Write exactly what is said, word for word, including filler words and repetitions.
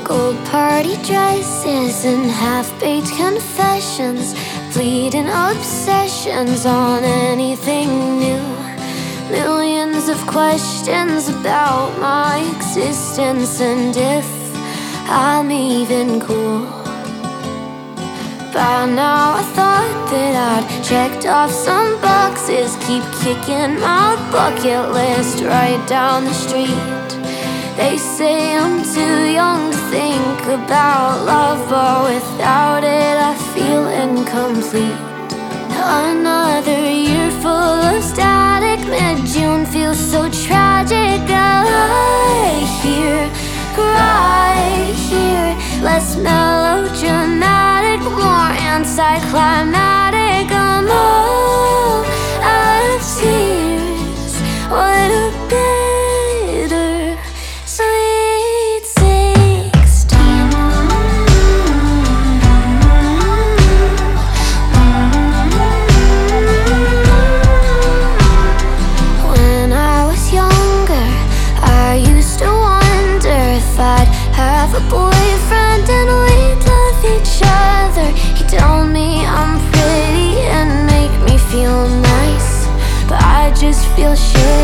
Gold party dresses and half-baked confessions, fleeting obsessions on anything new. Millions of questions about my existence and if I'm even cool. By now I thought that I'd checked off some boxes, keep kicking my bucket list right down the street. They say I'm too young to think about love, but without it I feel incomplete. Another year full of static, mid-June feels so tragic. I lie here, cry here, less melodramatic, more anticlimactic. I'm all out of tears. What a bitter sweet sixteen. When I was younger, I used to wonder if I'd have a boyfriend and we'd love each other. He told me I'm pretty and make me feel nice, but I just feel shit